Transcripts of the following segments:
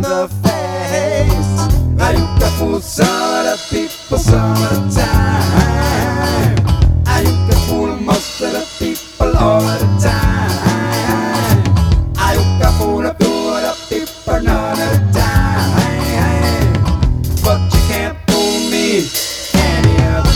the face. You can fool some of the people some of the time. You can fool most of the people all of the time. You can fool a few of the people none of the time. But you can't fool me any other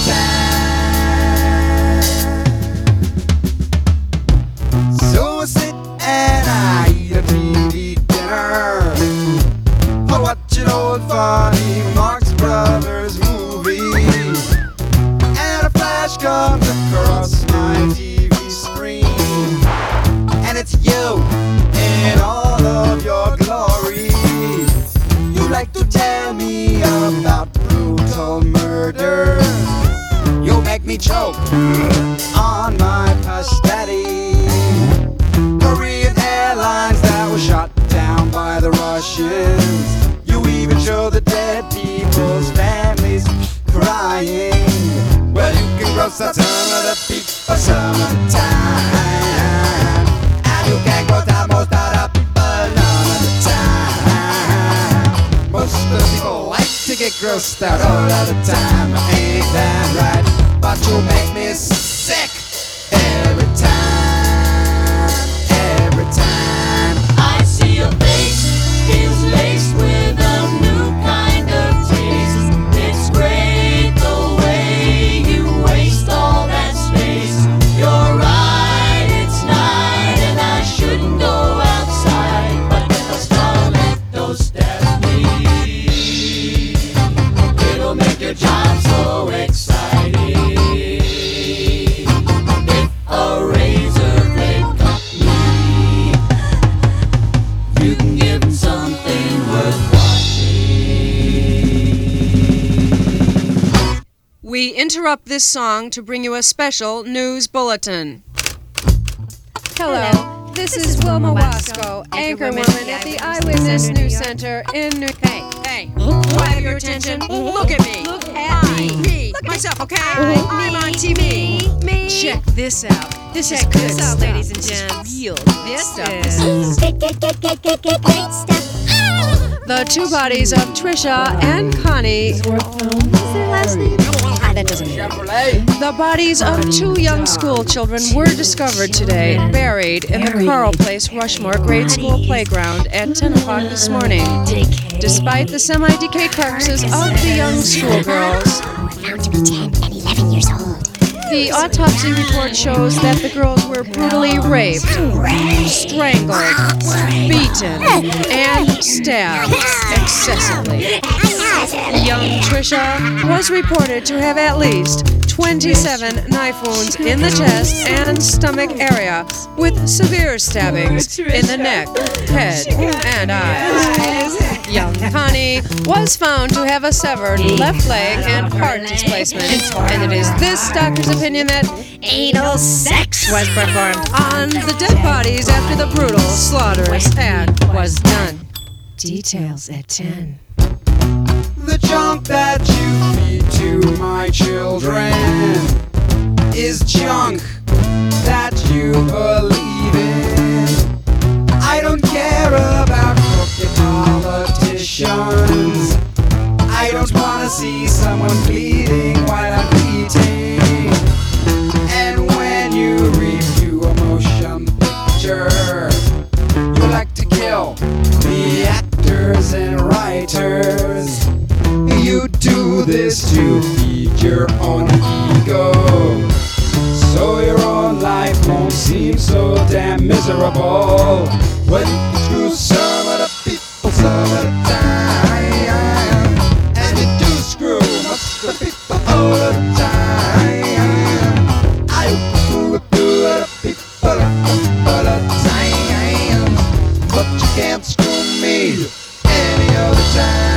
time. So I sit and I eat a TV dinner, watching old funny Marx Brothers movies, and a flash comes across my TV screen, and it's you in all of your glory. You like to tell me about brutal murder. You make me choke on my pastry. Korean Airlines that was shot down by the Russians. You even show the dead people's families crying. Well, you can gross out some of the people some of the time, and you can gross out most of the people none of the time. Most of the people like to get grossed out all of the time. Ain't that right? But you make me sick every time, every time. I see your face is laced with a new kind of taste. It's great the way you waste all that space. You're right, it's night and I shouldn't go outside, but if a stiletto stabs me, it'll make your job so exciting. If a razor blade cut me, you can give him something worth watching. We interrupt this song to bring you a special news bulletin. Hello, this is Wilma Wasco, anchorwoman at the Eyewitness News Center in New York. Hey, do I have your attention? Look at me. Look at me. Myself, okay? I'm on TV. Me. Check this out. This is good stuff, ladies and gents. Real. This stuff is is great stuff. the two bodies of Trisha and Connie. What's their last name? That doesn't matter. The bodies of two young school children were discovered today, buried in the Carl Place Rushmore Grade School playground at 10 o'clock this morning. Despite the semi-decayed carcasses of the young schoolgirls, Found to be 10 and 11 years old. the autopsy report shows that the girls were brutally raped, strangled, beaten, and stabbed excessively. Young Trisha was reported to have at least 27 knife wounds in the chest and stomach area, with severe stabbings in the neck, head, and eyes. Young Connie was found to have a severed left leg and heart displacement, and it is this doctor's opinion that Anal sex was performed on the dead bodies after the brutal slaughterous act was done. Details at 10. The junk that you feed to my children is junk that you believe in. I don't care about crooked politicians. I don't want to see someone bleeding while I'm eating. And when you review a motion picture, you like to kill the actors and writers. You do this to feed your own ego, so your own life won't seem so damn miserable. When you screw some of the people some of the time, and you do screw most of the people all of the time. I do the people all the time, but you can't screw me any other time.